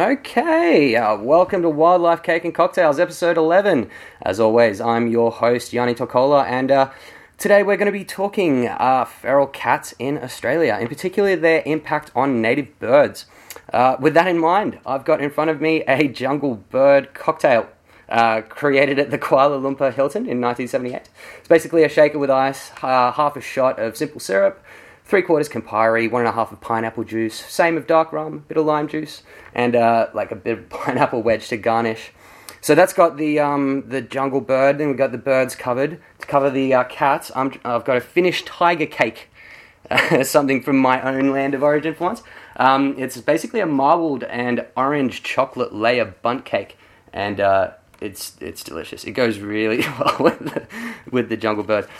Okay, welcome to Wildlife Cake and Cocktails, episode 11. As always, I'm your host, Yanni Tokola, and today we're going to be talking feral cats in Australia, in particular their impact on native birds. With that in mind, I've got in front of me a jungle bird cocktail created at the Kuala Lumpur Hilton in 1978. It's basically a shaker with ice, half a shot of simple syrup, 3/4 Campari, 1.5 of pineapple juice, same of dark rum, bit of lime juice, and like a bit of pineapple wedge to garnish. So that's got the jungle bird. Then we've got the birds covered. To cover the cats, I've got a Finnish tiger cake, something from my own land of origin for once. It's basically a marbled and orange chocolate layer bundt cake, and it's delicious. It goes really well with the jungle bird.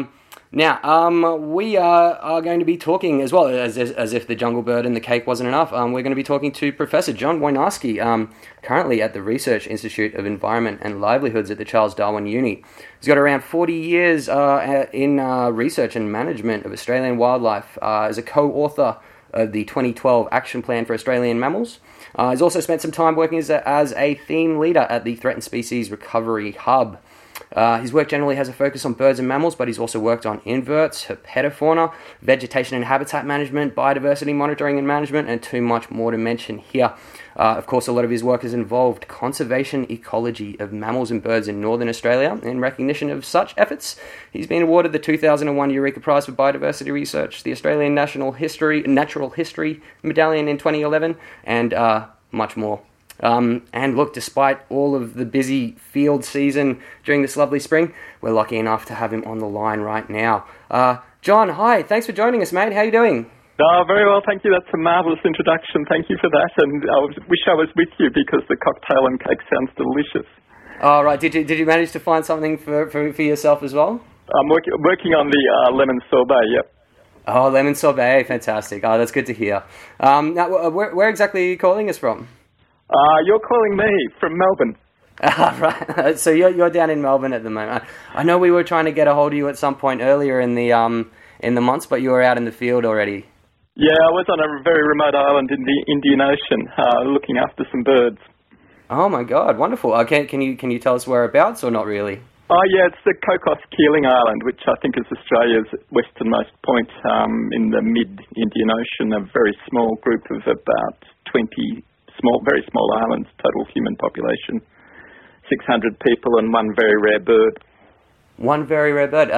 Now, we are going to be talking, as well as if the jungle bird and the cake wasn't enough, we're going to be talking to Professor John Wojnarski, currently at the Research Institute of Environment and Livelihoods at the Charles Darwin Uni. He's got around 40 years in research and management of Australian wildlife as a co-author of the 2012 Action Plan for Australian Mammals. He's also spent some time working as a theme leader at the Threatened Species Recovery Hub. His work generally has a focus on birds and mammals, but he's also worked on inverts, herpetofauna, vegetation and habitat management, biodiversity monitoring and management, and too much more to mention here. Of course, a lot of his work has involved conservation ecology of mammals and birds in Northern Australia. In recognition of such efforts, he's been awarded the 2001 Eureka Prize for Biodiversity Research, the Australian Natural History Medallion in 2011, and much more. And look, despite all of the busy field season during this lovely spring, we're lucky enough to have him on the line right now. John, hi, thanks for joining us, mate. How are you doing? Very well, thank you. That's a marvellous introduction. Thank you for that. And I wish I was with you because the cocktail and cake sounds delicious. Oh, right. Did you manage to find something for yourself as well? I'm working on the lemon sorbet, yep. Oh, lemon sorbet, fantastic. Oh, that's good to hear. Now, where exactly are you calling us from? You're calling me from Melbourne. Right. So you're down in Melbourne at the moment. I know we were trying to get a hold of you at some point earlier in the months, but you were out in the field already. Yeah, I was on a very remote island in the Indian Ocean, looking after some birds. Oh my God, wonderful. Can you tell us whereabouts or not really? Oh yeah, it's the Cocos Keeling Island, which I think is Australia's westernmost point in the mid-Indian Ocean. A very small group of about 20 very small islands, total human population, 600 people and one very rare bird. One very rare bird.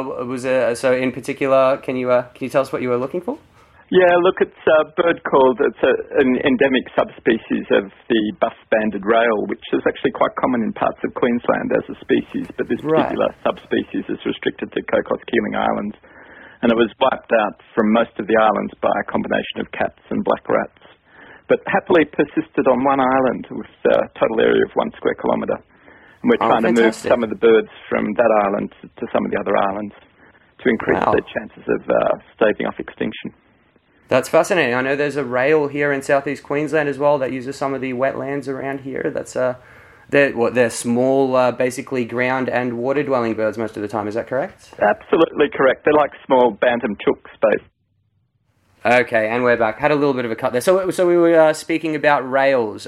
So in particular, can you tell us what you were looking for? Yeah, look, it's a bird it's an endemic subspecies of the buff-banded rail, which is actually quite common in parts of Queensland as a species, but this particular subspecies is restricted to Cocos Keeling Islands. And it was wiped out from most of the islands by a combination of cats and black rats, but happily persisted on one island with a total area of 1 square kilometre. And we're trying to move some of the birds from that island to some of the other islands to increase their chances of staving off extinction. That's fascinating. I know there's a rail here in southeast Queensland as well that uses some of the wetlands around here. That's they're small, basically ground and water dwelling birds most of the time. Is that correct? Absolutely correct. They're like small bantam chooks, basically. Okay, and we're back. Had a little bit of a cut there. So we were speaking about rails,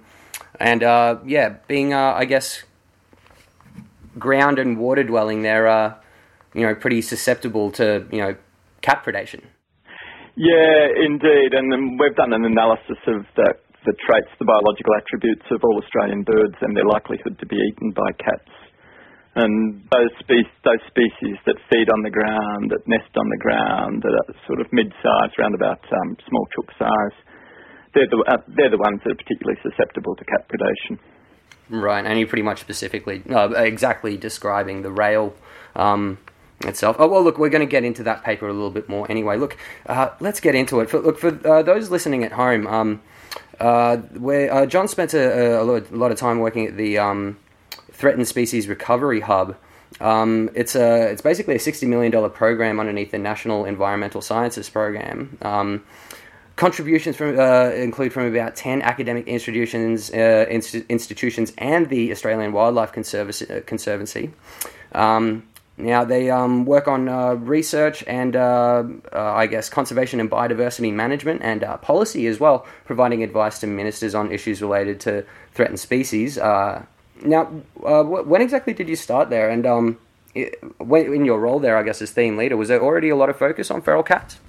being I guess ground and water dwelling, they're pretty susceptible to cat predation. Yeah, indeed, and then we've done an analysis of the traits, the biological attributes of all Australian birds and their likelihood to be eaten by cats. And those species that feed on the ground, that nest on the ground, that are sort of mid-size, round about small chook size, they're the ones that are particularly susceptible to cat predation. Right, and you're pretty much exactly describing the rail itself. Oh, well, look, we're going to get into that paper a little bit more anyway. Look, let's get into it. For those listening at home, where John spent a lot of time working at the Threatened Species Recovery Hub. It's basically a $60 million program underneath the National Environmental Sciences Program. Contributions include from about 10 academic institutions and the Australian Wildlife Conservancy. Now, they work on research and, I guess, conservation and biodiversity management and policy as well, providing advice to ministers on issues related to threatened species. Now, when exactly did you start there? And in your role there, I guess, as theme leader, was there already a lot of focus on feral cats?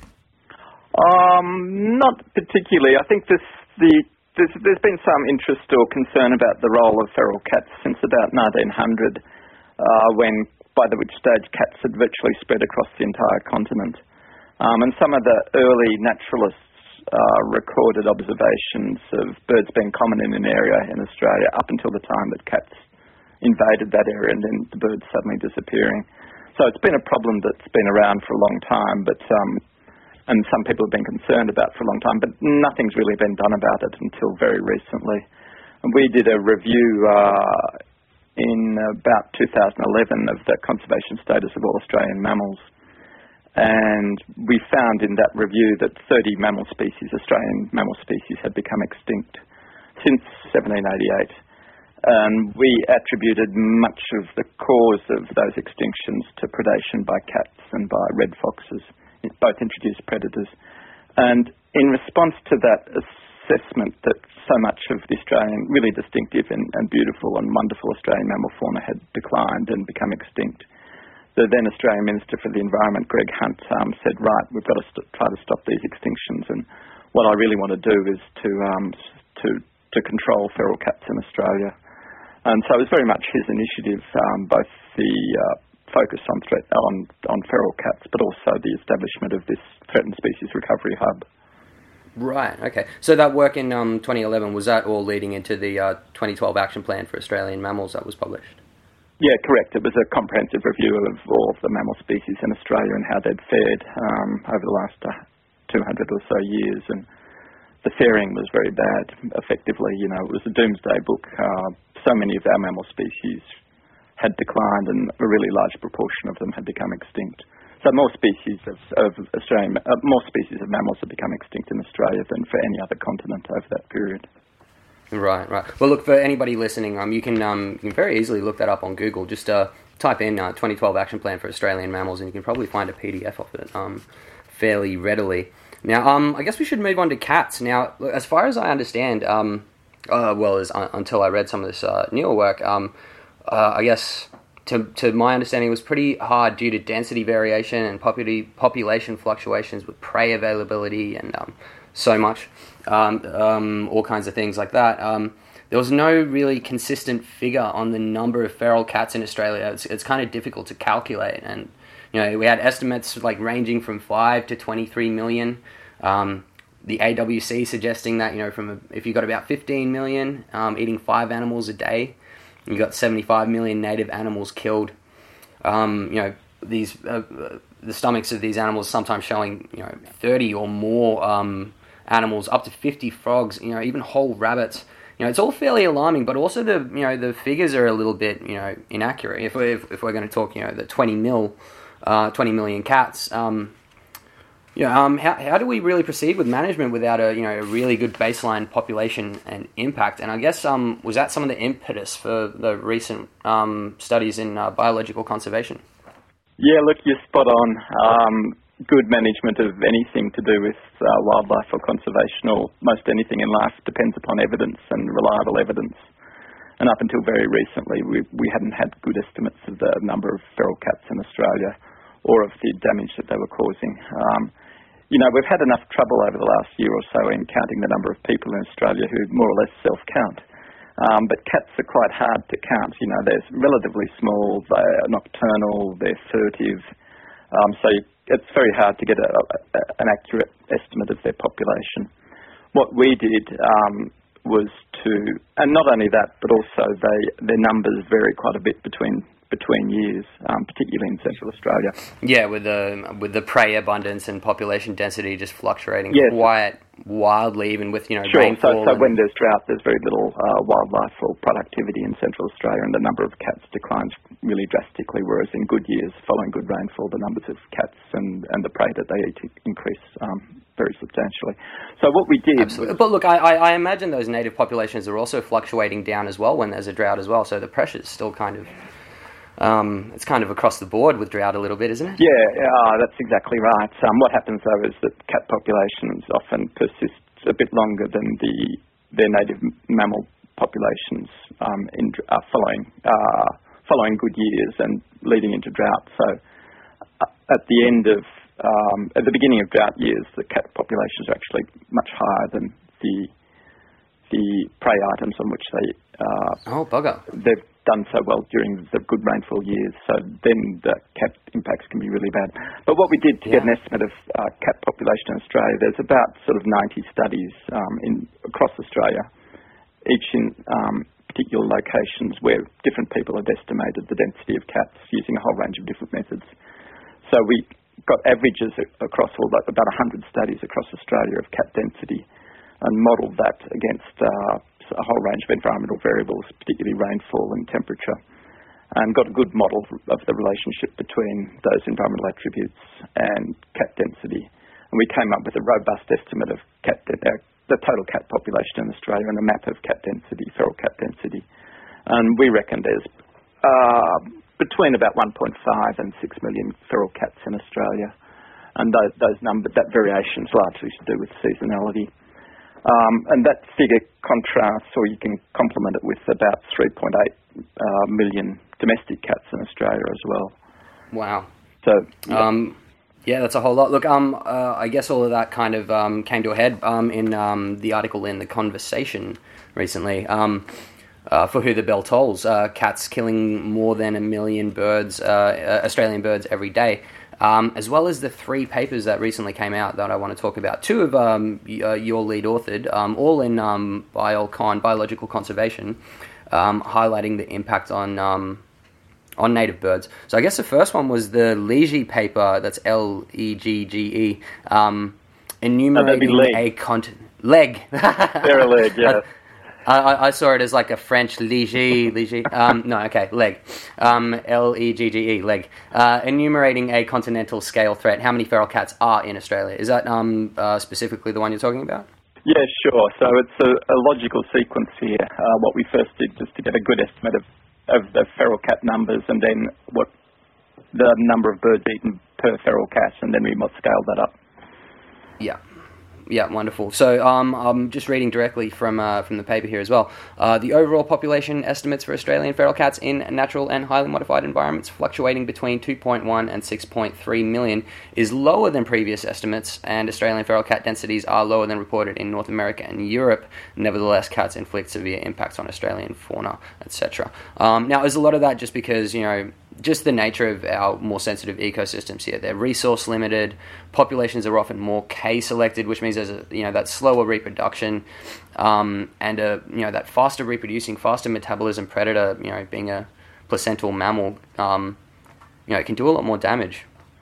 Not particularly. I think there's been some interest or concern about the role of feral cats since about 1900, by which stage cats had virtually spread across the entire continent. And some of the early naturalists recorded observations of birds being common in an area in Australia up until the time that cats invaded that area and then the birds suddenly disappearing. So it's been a problem that's been around for a long time, and some people have been concerned about for a long time, but nothing's really been done about it until very recently. And we did a review in about 2011 of the conservation status of all Australian mammals. And we found in that review that 30 Australian mammal species, had become extinct since 1788. And we attributed much of the cause of those extinctions to predation by cats and by red foxes, both introduced predators. And in response to that assessment that so much of the Australian, really distinctive and beautiful and wonderful Australian mammal fauna had declined and become extinct, the then Australian Minister for the Environment, Greg Hunt, said, right, we've got to try to stop these extinctions, and what I really want to do is to control feral cats in Australia. And so it was very much his initiative, both the focus on feral cats, but also the establishment of this Threatened Species Recovery Hub. Right, okay. So that work in 2011, was that all leading into the 2012 Action Plan for Australian Mammals that was published? Yeah, correct. It was a comprehensive review of all of the mammal species in Australia and how they'd fared over the last 200 or so years. And the faring was very bad, effectively. You know, it was a doomsday book. So many of our mammal species had declined and a really large proportion of them had become extinct. So more species of mammals have become extinct in Australia than for any other continent over that period. Right. Well, look, for anybody listening, you can very easily look that up on Google. Just type in 2012 Action Plan for Australian Mammals, and you can probably find a PDF of it fairly readily. Now, I guess we should move on to cats. Now, as far as I understand, until I read some of this newer work, I guess to my understanding, it was pretty hard due to density variation and population fluctuations with prey availability and so much, all kinds of things like that. There was no really consistent figure on the number of feral cats in Australia. It's kind of difficult to calculate, and we had estimates like ranging from 5 to 23 million. The AWC suggesting that if you got about 15 million eating 5 animals a day, you got 75 million native animals killed. These the stomachs of these animals sometimes showing 30 or more animals, up to 50 frogs, even whole rabbits. It's all fairly alarming, but also the figures are a little bit inaccurate. If we're going to talk the 20 million cats. How do we really proceed with management without a really good baseline population and impact? And I guess was that some of the impetus for the recent studies in biological conservation? Yeah, look, you're spot on. Good management of anything to do with wildlife or conservation, or most anything in life, depends upon evidence and reliable evidence. And up until very recently, we hadn't had good estimates of the number of feral cats in Australia or of the damage that they were causing. We've had enough trouble over the last year or so in counting the number of people in Australia who more or less self-count. But cats are quite hard to count. They're relatively small, they're nocturnal, they're furtive. So it's very hard to get an accurate estimate of their population. What we did was and not only that, but also their numbers vary quite a bit between years, particularly in Central Australia. Yeah, with the prey abundance and population density just fluctuating quite wildly, even with sure. rainfall. So when there's drought, there's very little wildlife or productivity in Central Australia, and the number of cats declines really drastically. Whereas in good years, following good rainfall, the numbers of cats and the prey that they eat increase very substantially. So what we did... Absolutely. But look, I imagine those native populations are also fluctuating down as well when there's a drought as well, so the pressure's still kind of it's kind of across the board with drought a little bit, isn't it? Yeah, that's exactly right. What happens though is that cat populations often persist a bit longer than their native mammal populations following good years and leading into drought. So at the beginning of drought years, the cat populations are actually much higher than the prey items on which they've done so well during the good rainfall years. So then the cat impacts can be really bad. But what we did to get an estimate of cat population in Australia, there's about sort of 90 studies across Australia, each in particular locations where different people have estimated the density of cats using a whole range of different methods. So we got averages across about 100 studies across Australia of cat density and modelled that against a whole range of environmental variables, particularly rainfall and temperature, and got a good model of the relationship between those environmental attributes and cat density. And we came up with a robust estimate of the total cat population in Australia and a map of cat density, feral cat density. And we reckon there's between about 1.5 and 6 million feral cats in Australia. And that variation is largely to do with seasonality. And that figure contrasts, or you can complement it with about 3.8 million domestic cats in Australia as well. Wow. So, yeah, that's a whole lot. Look, I guess all of that kind of came to a head in the article in The Conversation recently. For Who the Bell Tolls, cats killing more than 1 million birds, Australian birds every day. As well as the 3 papers that recently came out that I want to talk about. 2 of your lead authored, all in biological conservation, highlighting the impact on native birds. So I guess the first one was the Legge paper, that's Legge, enumerating a continent. Leg. They're a leg, yeah. I saw it as like a French Legge. Leg. Legge, leg. Enumerating a continental scale threat. How many feral cats are in Australia? Is that specifically the one you're talking about? Yeah, sure. So it's a logical sequence here. What we first did was to get a good estimate of the feral cat numbers, and then what the number of birds eaten per feral cat, and then we scaled that up. Yeah, wonderful. So I'm just reading directly from the paper here as well. The overall population estimates for Australian feral cats in natural and highly modified environments, fluctuating between 2.1 and 6.3 million, is lower than previous estimates, and Australian feral cat densities are lower than reported in North America and Europe. Nevertheless, cats inflict severe impacts on Australian fauna, etc. Now, is a lot of that just because, just the nature of our more sensitive ecosystems here? They're resource limited. Populations are often more K-selected, which means there's that slower reproduction, and that faster reproducing, faster metabolism predator, being a placental mammal, can do a lot more damage.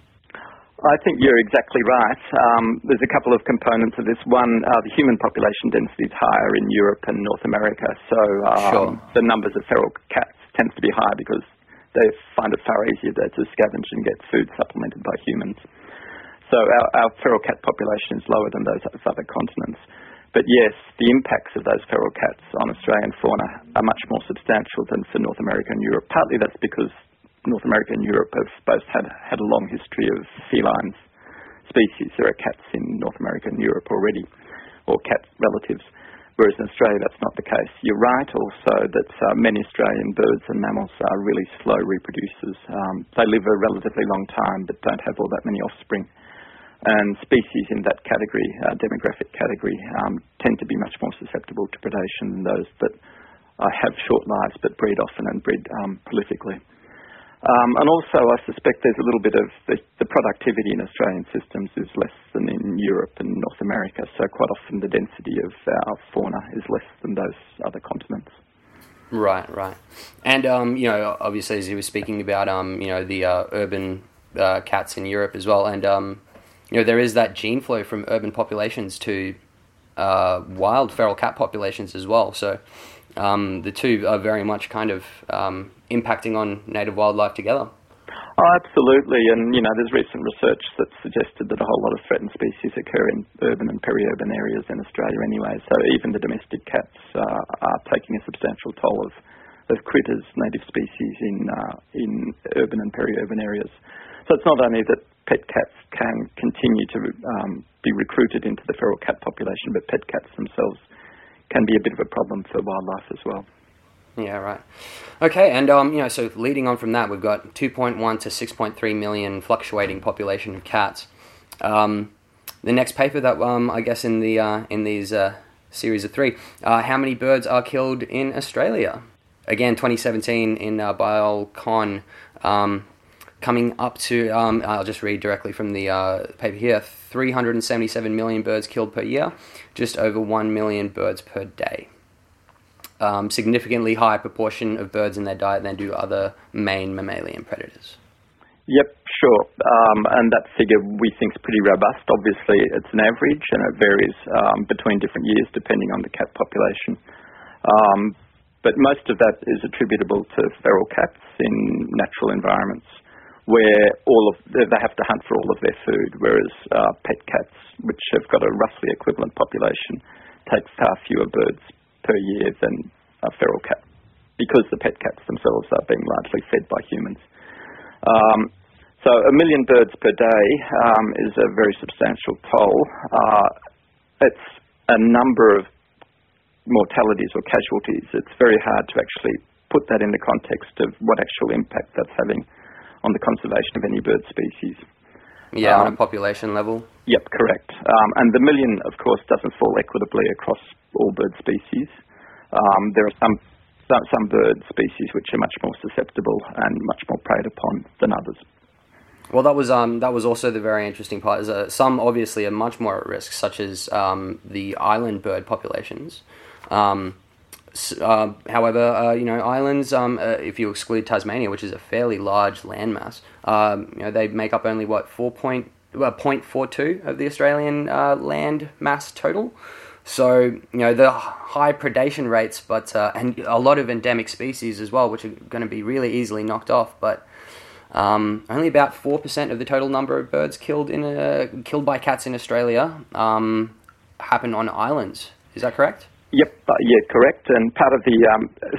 I think you're exactly right. There's a couple of components of this. One, the human population density is higher in Europe and North America, so the numbers of feral cats tends to be higher because they find it far easier to scavenge and get food supplemented by humans. So our feral cat population is lower than those other continents. But yes, the impacts of those feral cats on Australian fauna are much more substantial than for North America and Europe. Partly that's because North America and Europe have both had a long history of feline species. There are cats in North America and Europe already, or cat relatives. Whereas in Australia, that's not the case. You're right also that many Australian birds and mammals are really slow reproducers. They live a relatively long time but don't have all that many offspring. And species in that category, demographic category, tend to be much more susceptible to predation than those that have short lives but breed often and breed prolifically. And also, I suspect there's a little bit of the productivity in Australian systems is less than in Europe and North America, so quite often the density of our fauna is less than those other continents. Right. And, obviously, as you were speaking about, the urban cats in Europe as well, and, there is that gene flow from urban populations to wild feral cat populations as well, so the two are very much kind of impacting on native wildlife together. Oh, absolutely, and there's recent research that suggested that a whole lot of threatened species occur in urban and peri-urban areas in Australia anyway, so even the domestic cats are taking a substantial toll of of critters, native species in urban and peri-urban areas. So it's not only that pet cats can continue to be recruited into the feral cat population, but pet cats themselves can be a bit of a problem for wildlife as well. Yeah, right. Okay, and so leading on from that, we've got 2.1 to 6.3 million fluctuating population of cats. The next paper that I guess in these series of 3, how many birds are killed in Australia? Again, 2017 in BiolCon, coming up to I'll just read directly from the paper here: 377 million birds killed per year, just over 1 million birds per day. Significantly higher proportion of birds in their diet than do other main mammalian predators. Yep, sure. And that figure we think is pretty robust. Obviously, it's an average and it varies between different years depending on the cat population. But most of that is attributable to feral cats in natural environments where they have to hunt for all of their food, whereas pet cats, which have got a roughly equivalent population, take far fewer birds per year than a feral cat, because the pet cats themselves are being largely fed by humans. So 1 million birds per day is a very substantial toll. It's a number of mortalities or casualties. It's very hard to actually put that in the context of what actual impact that's having on the conservation of any bird species. Yeah, on a population level? Yep, correct. And the 1 million, of course, doesn't fall equitably across all bird species. There are some bird species which are much more susceptible and much more preyed upon than others. Well, that was also the very interesting part. Is some obviously are much more at risk, such as the island bird populations. However, islands, if you exclude Tasmania, which is a fairly large landmass, they make up only 0.42 of the Australian land mass total. So, the high predation rates, but and a lot of endemic species as well, which are going to be really easily knocked off. But only about 4% of the total number of birds killed by cats in Australia happen on islands. Is that correct? Yep, correct. And part of the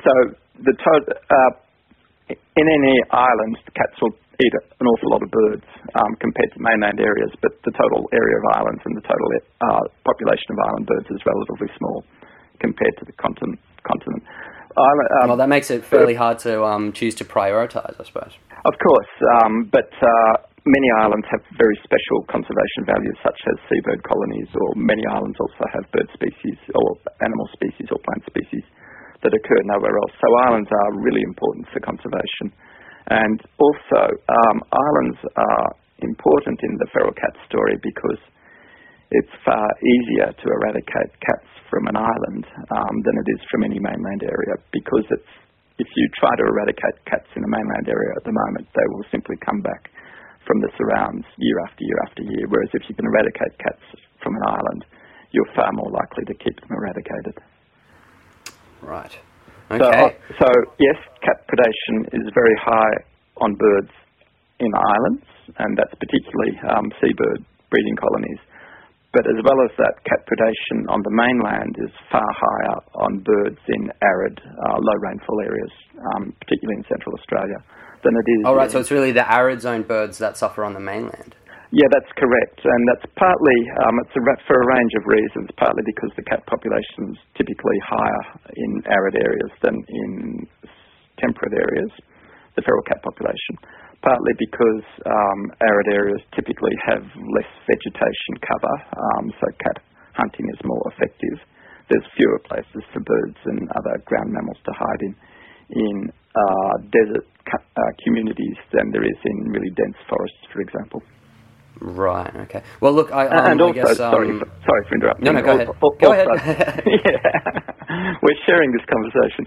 in any islands, the cats will eat an awful lot of birds compared to mainland areas, but the total area of islands and the total population of island birds is relatively small compared to the continent. Well, that makes it fairly hard to choose to prioritise, I suppose. Of course, but many islands have very special conservation values, such as seabird colonies, or many islands also have bird species or animal species or plant species that occur nowhere else. So islands are really important for conservation. And also, islands are important in the feral cat story because it's far easier to eradicate cats from an island than it is from any mainland area, because if you try to eradicate cats in a mainland area at the moment, they will simply come back from the surrounds year after year after year, whereas if you can eradicate cats from an island, you're far more likely to keep them eradicated. Right. Okay. So yes, cat predation is very high on birds in islands, and that's particularly seabird breeding colonies. But as well as that, cat predation on the mainland is far higher on birds in arid, low rainfall areas, particularly in Central Australia, than it is. Oh, right, so it's really the arid zone birds that suffer on the mainland. Yeah, that's correct, and that's partly, for a range of reasons, partly because the cat population is typically higher in arid areas than in temperate areas, the feral cat population, partly because arid areas typically have less vegetation cover, so cat hunting is more effective. There's fewer places for birds and other ground mammals to hide in desert communities than there is in really dense forests, for example. Right. Okay. Well, look, I guess. Sorry for interrupting. No, go ahead. Go ahead. Yeah, we're sharing this conversation.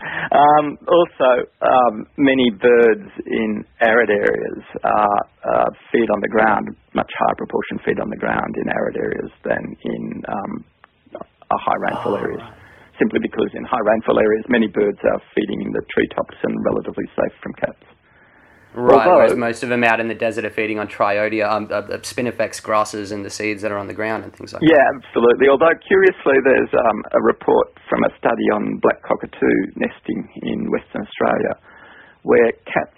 Many birds in arid areas feed on the ground. Much higher proportion feed on the ground in arid areas than in high rainfall areas. Right. Simply because in high rainfall areas, many birds are feeding in the treetops and relatively safe from cats. Right, whereas most of them out in the desert are feeding on triodia, spinifex grasses and the seeds that are on the ground and things like that. Yeah, absolutely. Although, curiously, there's a report from a study on black cockatoo nesting in Western Australia where cats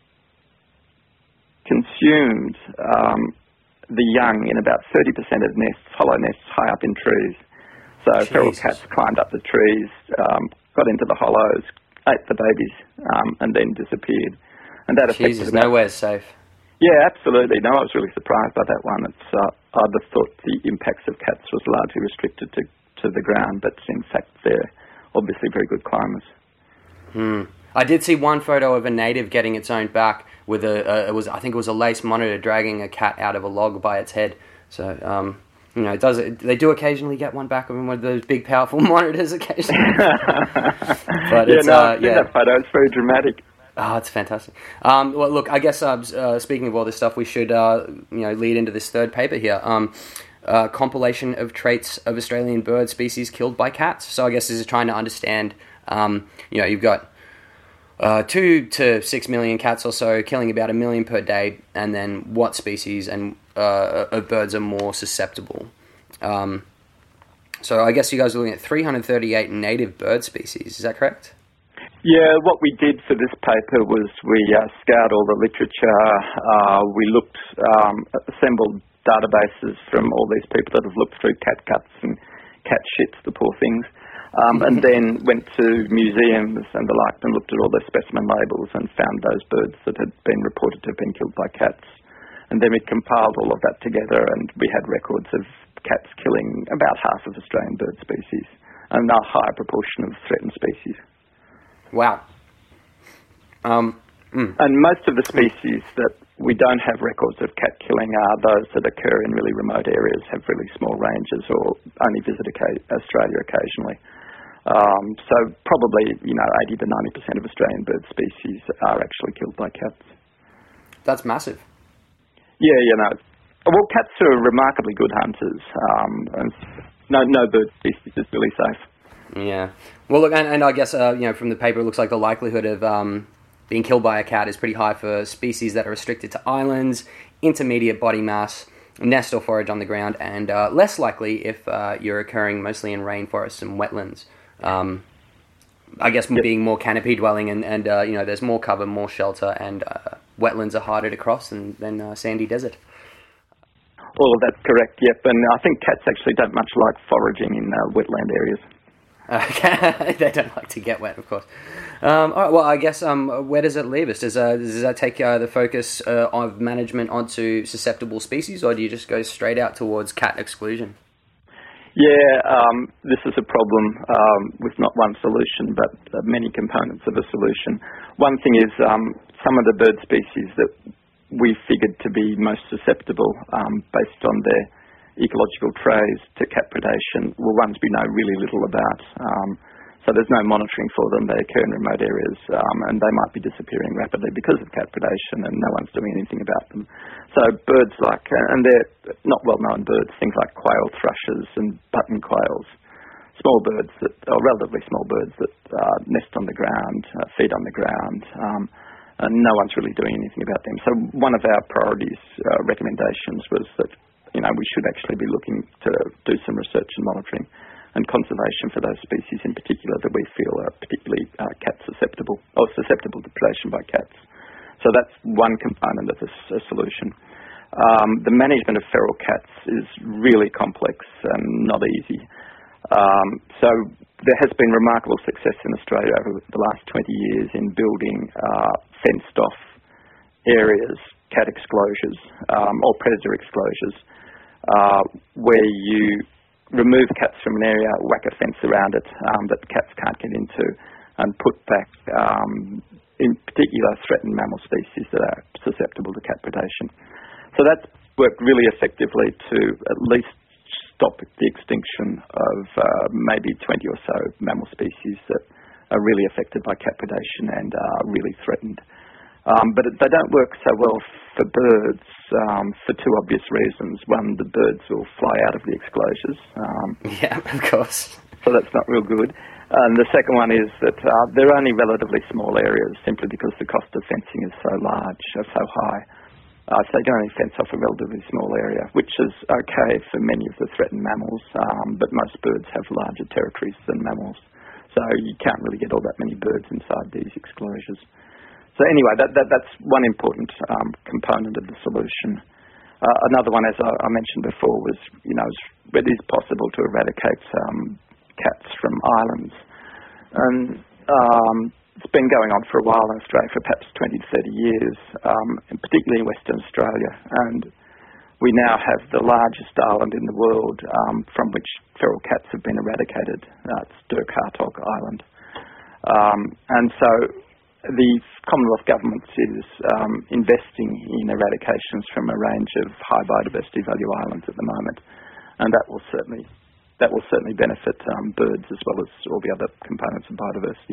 consumed the young in about 30% of nests, hollow nests high up in trees. So feral cats climbed up the trees, got into the hollows, ate the babies, and then disappeared. And that affected Jesus, nowhere's safe. Yeah, absolutely. No, I was really surprised by that one. I'd have thought the impacts of cats was largely restricted to the ground, but in fact they're obviously very good climbers. I did see one photo of a native getting its own back with I think it was a lace monitor dragging a cat out of a log by its head. So, they do occasionally get one back on one of those big, powerful monitors occasionally. But I've seen that photo. It's very dramatic. Oh, it's fantastic. Well, look, I guess speaking of all this stuff, we should lead into this third paper here. Compilation of traits of Australian bird species killed by cats. So I guess this is trying to understand. You've got 2 to 6 million cats or so, killing about 1 million per day, and then what species of birds are more susceptible. So I guess you guys are looking at 338 native bird species. Is that correct? Yeah, what we did for this paper was we scoured all the literature. We assembled databases from all these people that have looked through cat guts and cat shits, the poor things, and then went to museums and the like and looked at all the specimen labels and found those birds that had been reported to have been killed by cats. And then we compiled all of that together, and we had records of cats killing about half of Australian bird species and a higher proportion of threatened species. Wow. And most of the species that we don't have records of cat killing are those that occur in really remote areas, have really small ranges, or only visit Australia occasionally. So probably, 80 to 90% of Australian bird species are actually killed by cats. That's massive. Yeah, Well, cats are remarkably good hunters. And no bird species is really safe. Yeah. Well, look, and I guess, from the paper, it looks like the likelihood of being killed by a cat is pretty high for species that are restricted to islands, intermediate body mass, nest or forage on the ground, and less likely if you're occurring mostly in rainforests and wetlands. I guess being more canopy dwelling and there's more cover, more shelter, and wetlands are harder to cross than sandy desert. All of that's correct, yep. And I think cats actually don't much like foraging in wetland areas. Okay. They don't like to get wet, of course. All right, well, I guess where does it leave us? Does that take the focus of management onto susceptible species, or do you just go straight out towards cat exclusion? Yeah, this is a problem with not one solution, but many components of a solution. One thing is some of the bird species that we figured to be most susceptible based on their ecological trays to cat predation were ones we know really little about. So there's no monitoring for them. They occur in remote areas and they might be disappearing rapidly because of cat predation, and no one's doing anything about them. So birds like, and they're not well-known birds, things like quail thrushes and button quails, small birds or relatively small birds that nest on the ground, feed on the ground, and no one's really doing anything about them. So one of our priorities, recommendations was that we should actually be looking to do some research and monitoring and conservation for those species in particular that we feel are particularly cat susceptible or susceptible to predation by cats. So that's one component of a solution. The management of feral cats is really complex and not easy. So there has been remarkable success in Australia over the last 20 years in building fenced-off areas, cat exclosures or predator exclosures, where you remove cats from an area, whack a fence around it that cats can't get into, and put back, in particular, threatened mammal species that are susceptible to cat predation. So that's worked really effectively to at least stop the extinction of maybe 20 or so mammal species that are really affected by cat predation and are really threatened. But they don't work so well for birds for two obvious reasons. One, the birds will fly out of the exclosures. Yeah, of course. So that's not real good. And the second one is that they're only relatively small areas simply because the cost of fencing is so large, or so high. So they can only fence off a relatively small area, which is okay for many of the threatened mammals, but most birds have larger territories than mammals. So you can't really get all that many birds inside these exclosures. So anyway, that's one important component of the solution. Another one, as I mentioned before, was, it is possible to eradicate cats from islands. And it's been going on for a while in Australia, for perhaps 20 to 30 years, and particularly in Western Australia. And we now have the largest island in the world from which feral cats have been eradicated. It's Dirk Hartog Island. And so the Commonwealth Government is investing in eradications from a range of high biodiversity value islands at the moment. And that will certainly benefit birds as well as all the other components of biodiversity.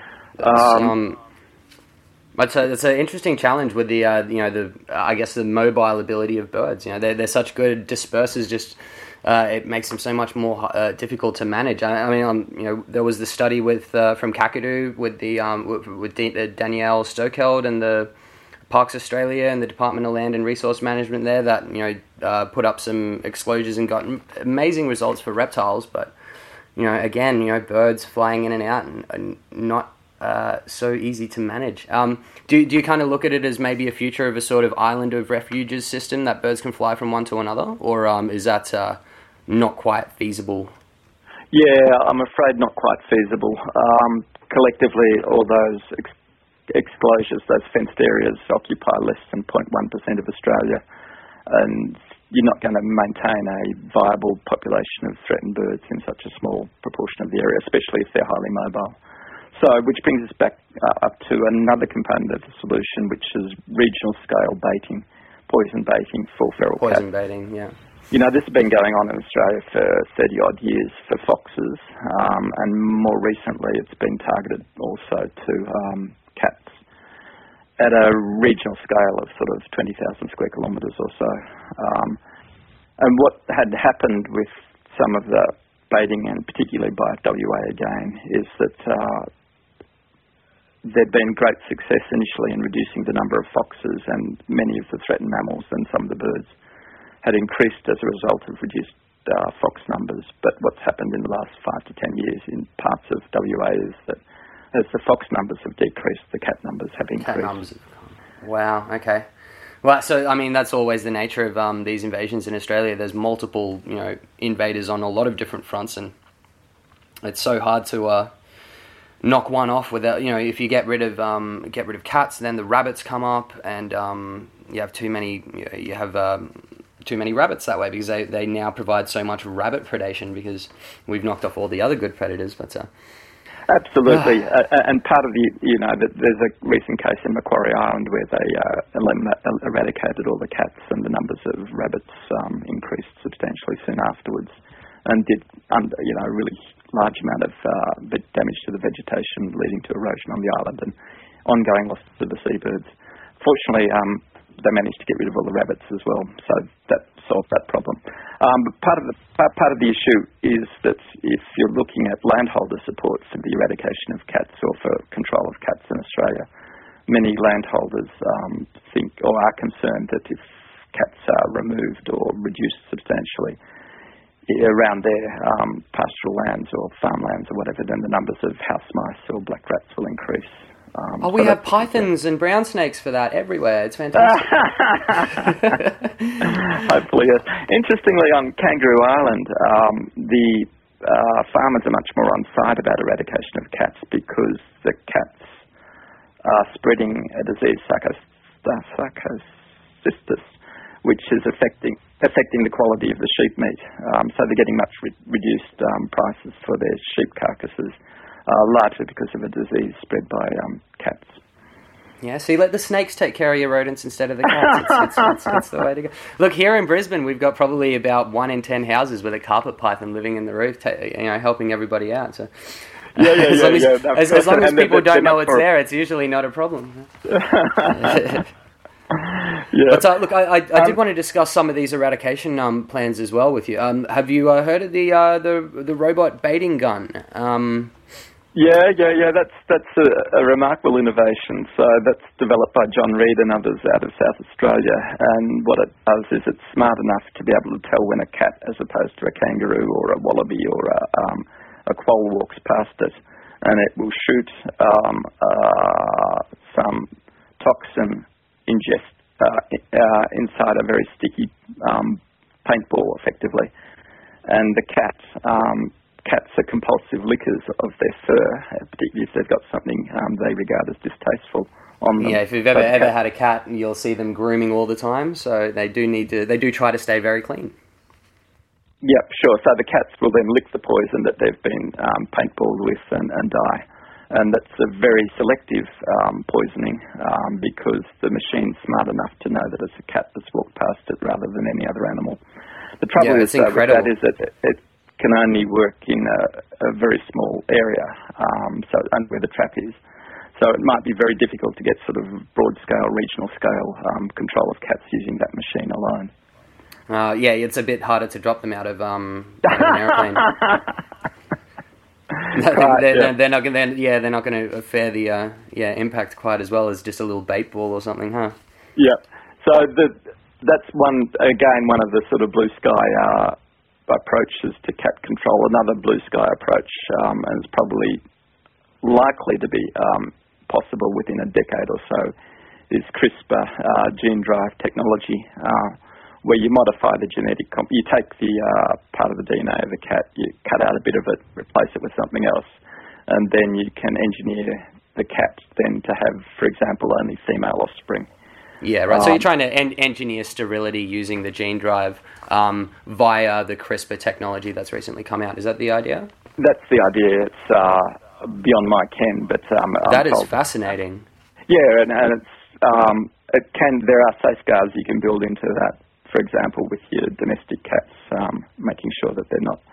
It's an interesting challenge with the the mobile ability of birds. They're such good dispersers. Just it makes them so much more difficult to manage. There was the study from Kakadu with Danielle Stokeld and the Parks Australia and the Department of Land and Resource Management there that put up some exclosures and got amazing results for reptiles. But birds flying in and out and not so easy to manage. Do you kind of look at it as maybe a future of a sort of island of refuges system that birds can fly from one to another, or is that not quite feasible? Yeah, I'm afraid not quite feasible. Collectively, all those exclosures, those fenced areas, occupy less than 0.1% of Australia, and you're not going to maintain a viable population of threatened birds in such a small proportion of the area, especially if they're highly mobile. So, which brings us back up to another component of the solution, which is regional scale baiting, poison baiting for feral cats. Poison baiting, yeah. This has been going on in Australia for 30-odd years for foxes, and more recently it's been targeted also to cats at a regional scale of sort of 20,000 square kilometres or so. And what had happened with some of the baiting, and particularly by WA again, is that there'd been great success initially in reducing the number of foxes, and many of the threatened mammals and some of the birds had increased as a result of reduced fox numbers. But what's happened in the last 5 to 10 years in parts of WA is that as the fox numbers have decreased, the cat numbers have increased. Wow, okay. Well, so, that's always the nature of these invasions in Australia. There's multiple, invaders on a lot of different fronts, and it's so hard to knock one off without, if you get rid of cats, then the rabbits come up, and you have too many rabbits that way, because they now provide so much rabbit predation because we've knocked off all the other good predators. But absolutely, and part of there's a recent case in Macquarie Island where they eradicated all the cats, and the numbers of rabbits increased substantially soon afterwards, and did a really large amount of damage to the vegetation, leading to erosion on the island and ongoing loss to the seabirds. Fortunately, they managed to get rid of all the rabbits as well, so that solved that problem. But part of the issue is that if you're looking at landholder support for the eradication of cats or for control of cats in Australia, many landholders think or are concerned that if cats are removed or reduced substantially around their pastoral lands or farmlands or whatever, then the numbers of house mice or black rats will increase. We have pythons and brown snakes for that everywhere. It's fantastic. Hopefully, yes. Interestingly, on Kangaroo Island, the farmers are much more on side about eradication of cats because the cats are spreading a disease, Sarcocystis, which is affecting the quality of the sheep meat. So they're getting much reduced prices for their sheep carcasses. Largely because of a disease spread by cats. Yeah, so you let the snakes take care of your rodents instead of the cats. It's the way to go. Look, here in Brisbane, we've got probably about 1 in 10 houses with a carpet python living in the roof, helping everybody out. So, as long as people don't know it's there, it's usually not a problem. Yeah. But look, I did want to discuss some of these eradication plans as well with you. Have you heard of the robot baiting gun? Yeah. That's a remarkable innovation. So that's developed by John Reed and others out of South Australia. And what it does is it's smart enough to be able to tell when a cat, as opposed to a kangaroo or a wallaby or a quoll, walks past it, and it will shoot some toxin ingest inside a very sticky paintball, effectively. And the cats are compulsive lickers of their fur, particularly if they've got something they regard as distasteful on them. Yeah, if you've ever had a cat, you'll see them grooming all the time, so they do try to stay very clean. Yep, sure. So the cats will then lick the poison that they've been paintballed with and die. And that's a very selective poisoning because the machine's smart enough to know that it's a cat that's walked past it rather than any other animal. The trouble with that is that it can only work in a very small area, so where the trap is. So it might be very difficult to get sort of broad-scale, regional-scale control of cats using that machine alone. Yeah, it's a bit harder to drop them out of an airplane. They're not going to fare the impact quite as well as just a little bait ball or something, huh? Yeah. So that's one of the sort of blue sky approaches to cat control. Another blue sky approach, and it's probably likely to be possible within a decade or so, is CRISPR gene drive technology, where you modify the genetic you take the part of the DNA of the cat, you cut out a bit of it, replace it with something else, and then you can engineer the cat then to have, for example, only female offspring. Yeah, right. So you're trying to engineer sterility using the gene drive via the CRISPR technology that's recently come out. Is that the idea? That's the idea. It's beyond my ken, but that is fascinating. Yeah, and it's there are safeguards you can build into that. For example, with your domestic cats, making sure that they're not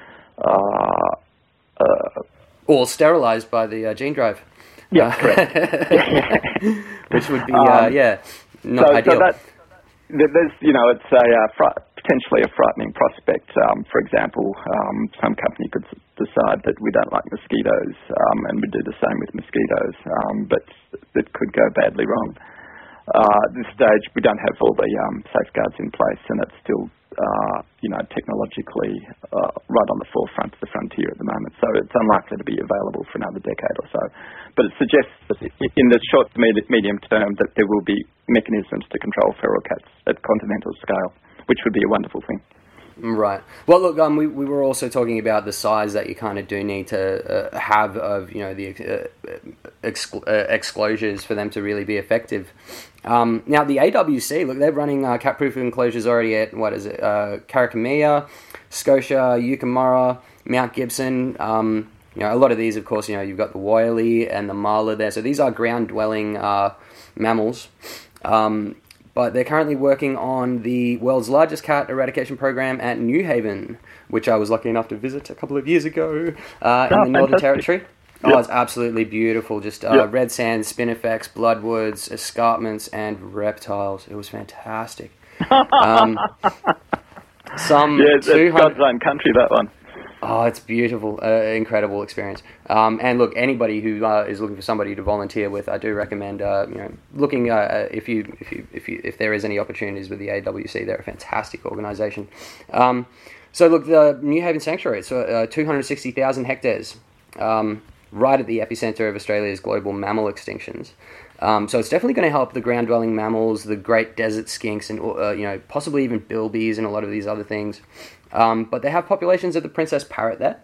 all sterilised by the gene drive. Yeah, correct. Which would be not ideal. So there's it's potentially a frightening prospect. For example, some company could decide that we don't like mosquitoes, and we do the same with mosquitoes, but it could go badly wrong. At this stage, we don't have all the safeguards in place, and it's still, technologically right on the forefront of the frontier at the moment. So it's unlikely to be available for another decade or so. But it suggests that in the short to medium term that there will be mechanisms to control feral cats at continental scale, which would be a wonderful thing. Right. Well, look, we were also talking about the size that you kind of do need to have of, the exclosures for them to really be effective. Now, the AWC, look, they're running cat-proof enclosures already at, Carracamia, Scotia, Yucamara, Mount Gibson. A lot of these, of course, you've got the woylie and the marla there. So these are ground-dwelling mammals. But they're currently working on the world's largest cat eradication program at New Haven, which I was lucky enough to visit a couple of years ago in the Northern Territory. Oh, it's absolutely beautiful. Just red sand, spinifex, bloodwoods, escarpments, and reptiles. It was fantastic. It's God's own country, that one. Oh, it's beautiful, incredible experience. And look, anybody who is looking for somebody to volunteer with, I do recommend looking if there is any opportunities with the AWC. They're a fantastic organisation. So look, the New Haven Sanctuary, it's 260,000 hectares, right at the epicenter of Australia's global mammal extinctions. So it's definitely going to help the ground-dwelling mammals, the great desert skinks, and possibly even bilbies and a lot of these other things. But they have populations of the princess parrot there.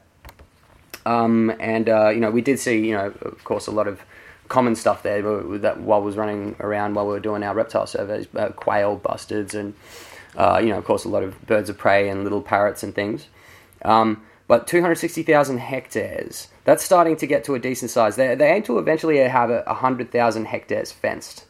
We did see, of course, a lot of common stuff there that while I was running around while we were doing our reptile surveys, quail, bustards, and, of course, a lot of birds of prey and little parrots and things. But 260,000 hectares, that's starting to get to a decent size. They aim to eventually have 100,000 hectares fenced.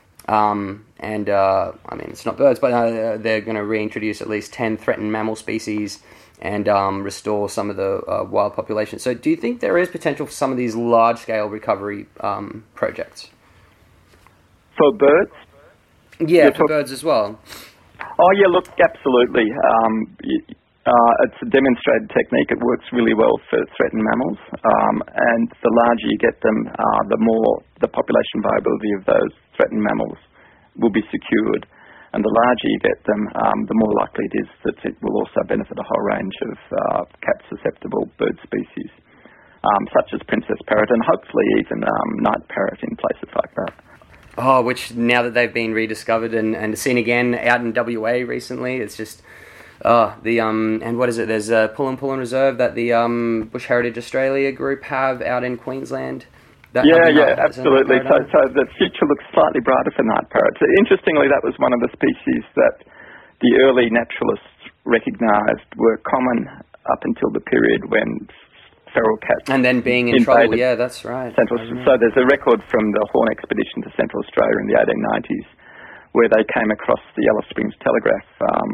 It's not birds, but they're going to reintroduce at least 10 threatened mammal species and restore some of the wild population. So do you think there is potential for some of these large-scale recovery projects? For birds? Yeah, for birds as well. Oh, yeah, look, absolutely. It's a demonstrated technique. It works really well for threatened mammals, and the larger you get them, the more the population viability of those threatened mammals will be secured. And the larger you get them, the more likely it is that it will also benefit a whole range of cat-susceptible bird species, such as princess parrot and hopefully even night parrot in places like that. Oh, which now that they've been rediscovered and seen again out in WA recently, it's just... and what is it? There's a Pullen Reserve that the Bush Heritage Australia group have out in Queensland. Absolutely. So the future looks slightly brighter for night parrots. Interestingly, that was one of the species that the early naturalists recognised were common up until the period when feral cats... And then being in trouble, yeah, that's right. So there's a record from the Horn expedition to Central Australia in the 1890s where they came across the Alice Springs Telegraph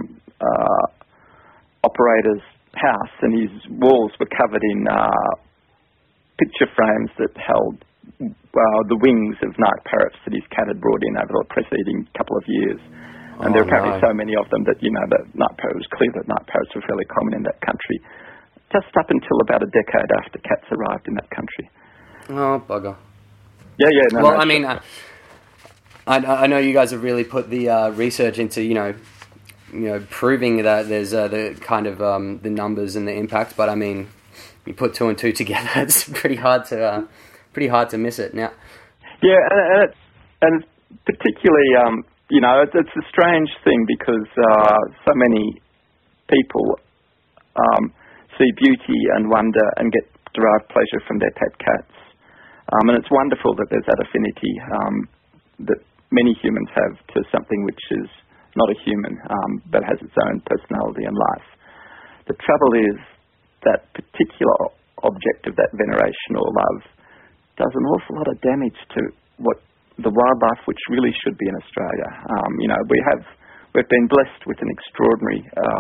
operator's house, and his walls were covered in picture frames that held the wings of night parrots that his cat had brought in over the preceding couple of years. And there were apparently so many of them that, that night parrot was clear that night parrots were fairly common in that country, just up until about a decade after cats arrived in that country. Oh, bugger. Yeah. I know you guys have really put the research into, proving that there's the kind of the numbers and the impact, but I mean, you put two and two together, it's pretty hard to miss it now. Yeah, and particularly, it's a strange thing because so many people see beauty and wonder and get derived pleasure from their pet cats, and it's wonderful that there's that affinity that many humans have to something which is not a human, but has its own personality and life. The trouble is that particular object of that veneration or love does an awful lot of damage to what the wildlife which really should be in Australia. We've been blessed with an extraordinary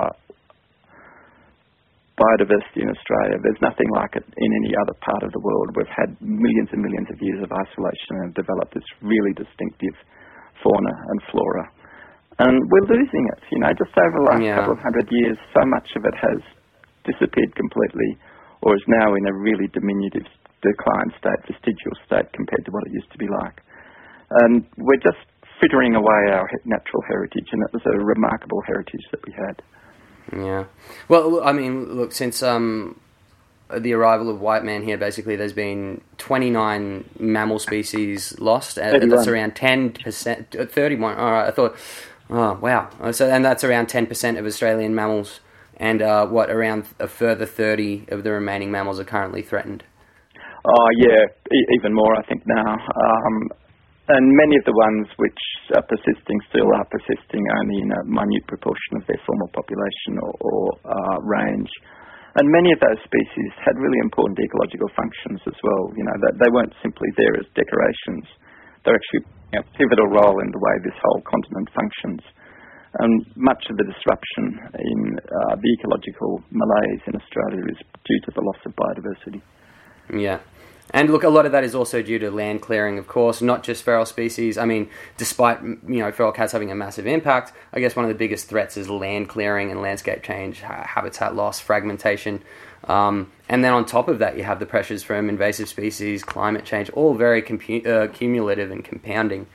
biodiversity in Australia. There's nothing like it in any other part of the world. We've had millions and millions of years of isolation and developed this really distinctive fauna and flora. And we're losing it, just over the last couple of 100 years, so much of it has disappeared completely or is now in a really diminutive decline state, vestigial state compared to what it used to be like. And we're just frittering away our natural heritage, and it was a remarkable heritage that we had. Yeah. Well, I mean, look, since the arrival of white man here, basically there's been 29 mammal species lost. That's around 10%, 31. All right, I thought, oh, wow. So, and that's around 10% of Australian mammals. And around a further 30 of the remaining mammals are currently threatened? Oh, yeah, even more, I think, now. And many of the ones which are persisting still are persisting only in a minute proportion of their former population or range. And many of those species had really important ecological functions as well. They weren't simply there as decorations. They're actually a pivotal role in the way this whole continent functions. And much of the disruption in the ecological malaise in Australia is due to the loss of biodiversity. Yeah. And look, a lot of that is also due to land clearing, of course, not just feral species. I mean, despite, feral cats having a massive impact, I guess one of the biggest threats is land clearing and landscape change, habitat loss, fragmentation. And then on top of that, you have the pressures from invasive species, climate change, all very cumulative and compounding.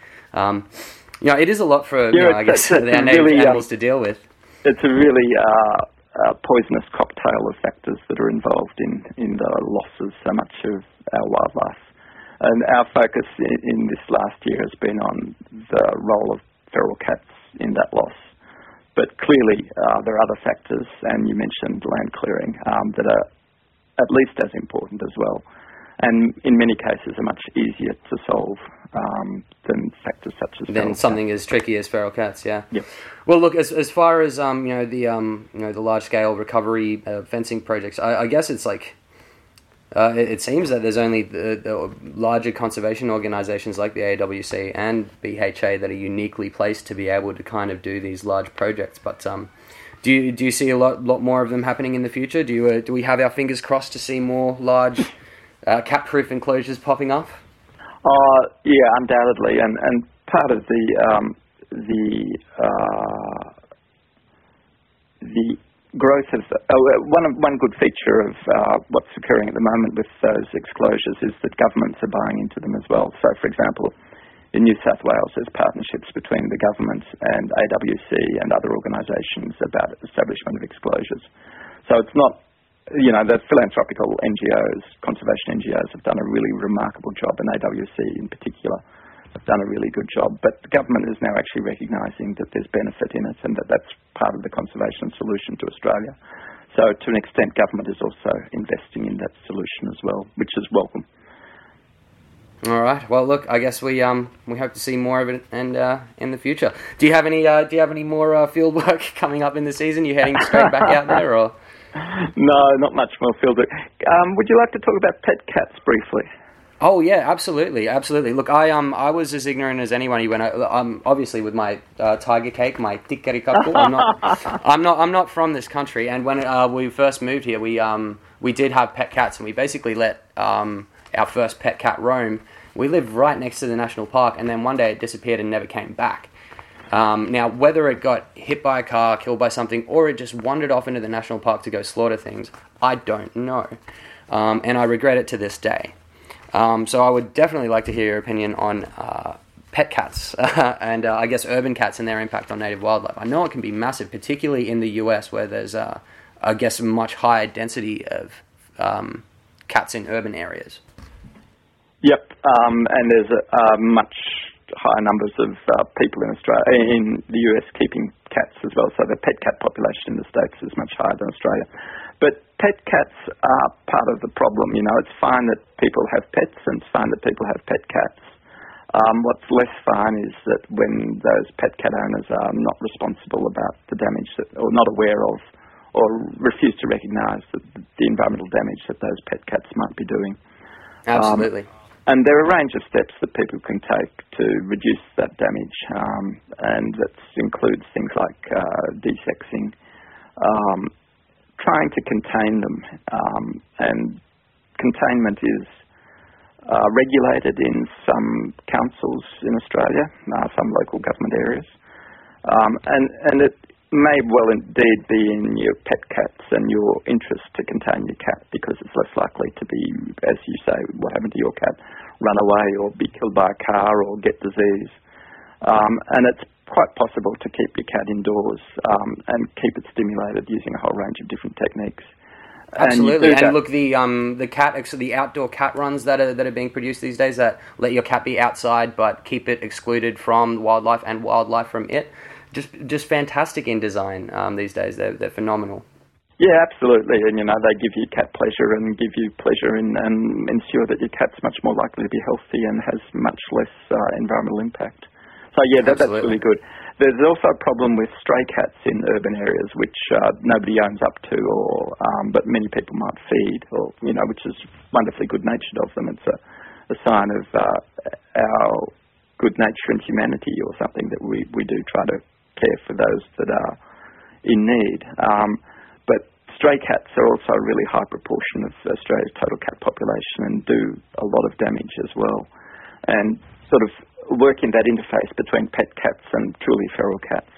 It is a lot for, our native animals to deal with. It's a really poisonous cocktail of factors that are involved in the losses so much of our wildlife. And our focus in this last year has been on the role of feral cats in that loss. But clearly there are other factors, and you mentioned land clearing, that are at least as important as well. And in many cases are much easier to solve than factors such as feral something cats. As tricky as feral cats, yeah. Yep. Well, look, as far as the large scale recovery fencing projects, I guess it's like it seems that there's only the larger conservation organisations like the AWC and BHA that are uniquely placed to be able to kind of do these large projects. But do you see a lot more of them happening in the future? Do we have our fingers crossed to see more large cat-proof enclosures popping up? Yeah, undoubtedly, and part of the growth of one good feature of what's occurring at the moment with those exclosures is that governments are buying into them as well. So, for example, in New South Wales, there's partnerships between the government and AWC and other organisations about establishment of exclosures. So it's not, the philanthropical NGOs, conservation NGOs, have done a really remarkable job, and AWC in particular have done a really good job, but the government is now actually recognising that there's benefit in it and that that's part of the conservation solution to Australia. So to an extent, government is also investing in that solution as well, which is welcome. All right. Well, look, I guess we hope to see more of it and in the future. Do you have any more field work coming up in the season? You heading straight back out there, or? No, not much more field work. Would you like to talk about pet cats briefly? Oh yeah, absolutely. Look, I was as ignorant as anyone when obviously with my tiger cake, my tikkarikakku. I'm not from this country, and when we first moved here, we did have pet cats, and we basically let our first pet cat roam. We lived right next to the national park, and then one day it disappeared and never came back. Now, whether it got hit by a car, killed by something, or it just wandered off into the national park to go slaughter things, I don't know, and I regret it to this day. So I would definitely like to hear your opinion on pet cats and I guess urban cats and their impact on native wildlife. I know it can be massive, particularly in the US where there's, I guess, a much higher density of cats in urban areas. Yep, and there's much higher numbers of people in Australia, in the US, keeping cats as well. So the pet cat population in the States is much higher than Australia. But pet cats are part of the problem. It's fine that people have pets and it's fine that people have pet cats. What's less fine is that when those pet cat owners are not responsible about the damage or not aware of or refuse to recognise the environmental damage that those pet cats might be doing. Absolutely. And there are a range of steps that people can take to reduce that damage, and that includes things like desexing, trying to contain them, and containment is regulated in some councils in Australia, some local government areas, and it may well indeed be in your pet cats and your interest to contain your cat because it's less likely to be, as you say, what happened to your cat, run away or be killed by a car or get disease. And it's quite possible to keep your cat indoors and keep it stimulated using a whole range of different techniques. Absolutely, and look, the outdoor cat runs that are being produced these days that let your cat be outside but keep it excluded from wildlife and wildlife from it. Just fantastic in design these days. They're phenomenal. Yeah, absolutely, and they give you cat pleasure and give you pleasure and ensure that your cat's much more likely to be healthy and has much less environmental impact. So yeah, that's really good. There's also a problem with stray cats in urban areas, which nobody owns up to, but many people might feed, or which is wonderfully good-natured of them. It's a sign of our good nature and humanity, or something that we do try to care for those that are in need. But stray cats are also a really high proportion of Australia's total cat population and do a lot of damage as well. And sort of working that interface between pet cats and truly feral cats.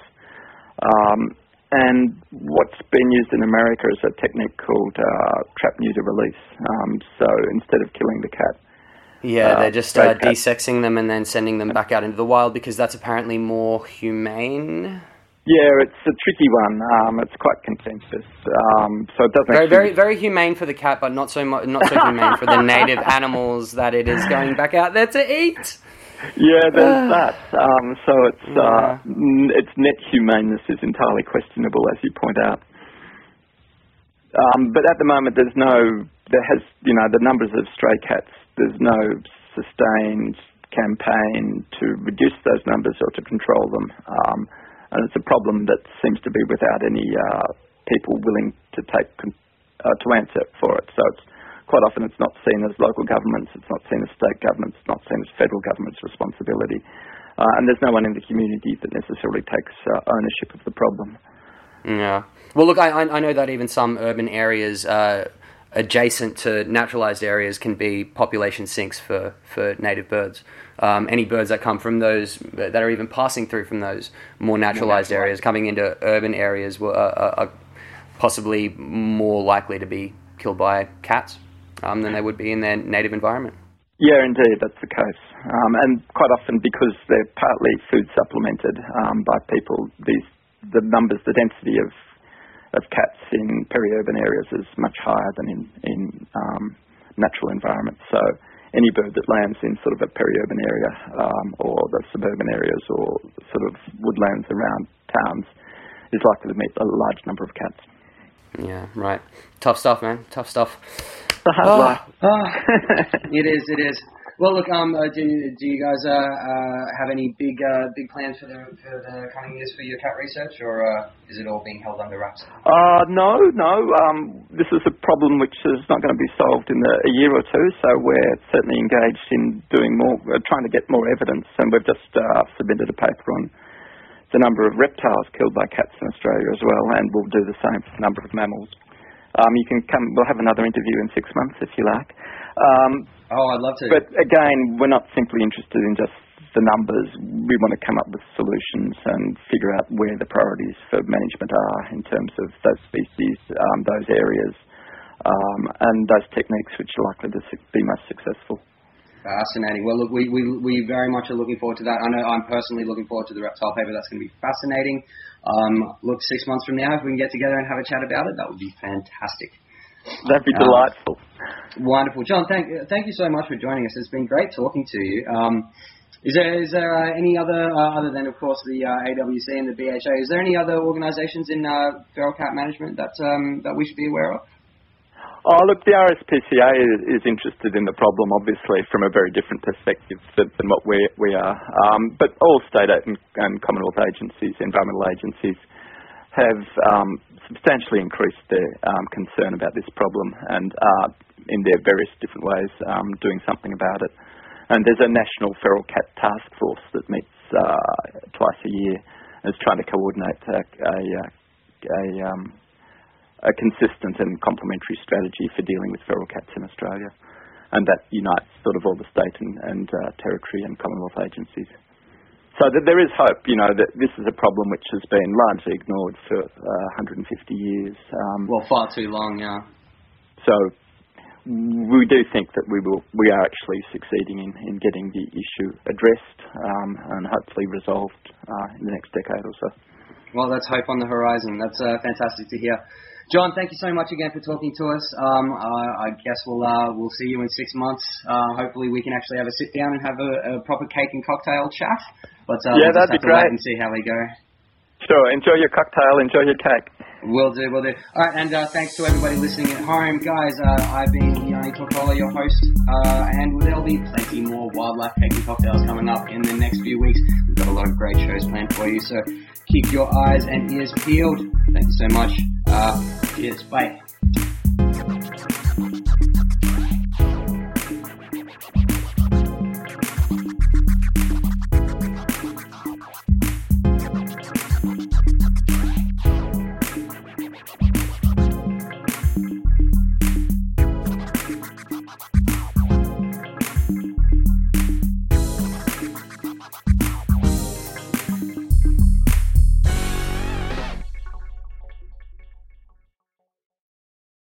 And what's been used in America is a technique called trap, neuter, release. So instead of killing the cat, they're just desexing them and then sending them back out into the wild because that's apparently more humane. Yeah, it's a tricky one. It's quite contentious. So it doesn't very, very humane for the cat, but not so humane for the native animals that it is going back out there to eat. Yeah, there's that. So its net humaneness is entirely questionable, as you point out. But at the moment, the numbers of stray cats. There's no sustained campaign to reduce those numbers or to control them, and it's a problem that seems to be without any people willing to to answer for it. So it's quite often it's not seen as local governments, it's not seen as state governments, it's not seen as federal government's responsibility, and there's no one in the community that necessarily takes ownership of the problem. Yeah. Well, look, I know that even some urban areas adjacent to naturalised areas can be population sinks for native birds. Any birds that come from those, that are even passing through from those more naturalised areas, coming into urban areas are possibly more likely to be killed by cats than they would be in their native environment. Yeah, indeed, that's the case. And quite often, because they're partly food supplemented by people, the density of cats in peri-urban areas is much higher than in natural environments. So any bird that lands in sort of a peri-urban area or the suburban areas or sort of woodlands around towns is likely to meet a large number of cats. Yeah, right. Tough stuff, man. Tough stuff. It's a hard life. It is. Well, look, do you guys have any big plans for the coming years for your cat research, or is it all being held under wraps? No. This is a problem which is not going to be solved in a year or two, so we're certainly engaged in doing more, trying to get more evidence, and we've just submitted a paper on the number of reptiles killed by cats in Australia as well, and we'll do the same for the number of mammals. You can come. We'll have another interview in 6 months if you like. I'd love to. But again, we're not simply interested in just the numbers. We want to come up with solutions and figure out where the priorities for management are in terms of those species, those areas, and those techniques which are likely to be most successful. Fascinating. Well, look, we very much are looking forward to that. I know I'm personally looking forward to the reptile paper. That's going to be fascinating. Look, 6 months from now, if we can get together and have a chat about it, that would be fantastic. That'd be delightful. Wonderful. John, thank you so much for joining us. It's been great talking to you. Is there any other than, of course, the AWC and the BHA, is there any other organisations in feral cat management that we should be aware of? Oh, look, the RSPCA is interested in the problem, obviously, from a very different perspective than what we are. But all state and Commonwealth agencies, environmental agencies, have substantially increased their concern about this problem and are, in their various different ways, doing something about it. And there's a national feral cat task force that meets twice a year and is trying to coordinate a consistent and complementary strategy for dealing with feral cats in Australia. And that unites sort of all the state and territory and Commonwealth agencies. So that there is hope, that this is a problem which has been largely ignored for 150 years. Well, far too long, yeah. So we do think that we are actually succeeding in getting the issue addressed and hopefully resolved in the next decade or so. Well, that's hope on the horizon. That's fantastic to hear. John, thank you so much again for talking to us. I guess we'll see you in 6 months. Hopefully we can actually have a sit down and have a proper cake and cocktail chat. But yeah, that'd be great. Wait and see how we go. Sure. Enjoy your cocktail. Enjoy your cake. Will do. All right, and thanks to everybody listening at home. Guys, I've been Yanni Tortola, your host, and there'll be plenty more wildlife cake and cocktails coming up in the next few weeks. We've got a lot of great shows planned for you, so keep your eyes and ears peeled. Thank you so much. Cheers. Bye.